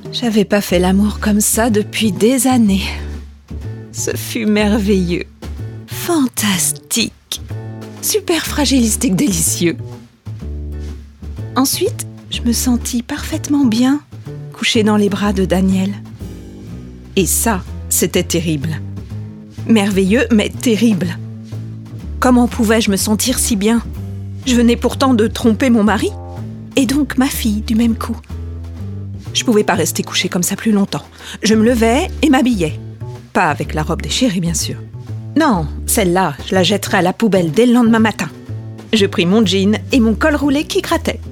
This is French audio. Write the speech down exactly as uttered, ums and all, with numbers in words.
J'avais pas fait l'amour comme ça depuis des années. Ce fut merveilleux, fantastique, super fragilistique, délicieux. Ensuite, je me sentis parfaitement bien, couchée dans les bras de Daniel. Et ça, c'était terrible. Merveilleux, mais terrible. Comment pouvais-je me sentir si bien ? Je venais pourtant de tromper mon mari, et donc ma fille du même coup. Je pouvais pas rester couchée comme ça plus longtemps. Je me levais et m'habillais. Pas avec la robe déchirée, bien sûr. Non, celle-là, je la jetterai à la poubelle dès le lendemain matin. Je pris mon jean et mon col roulé qui grattait.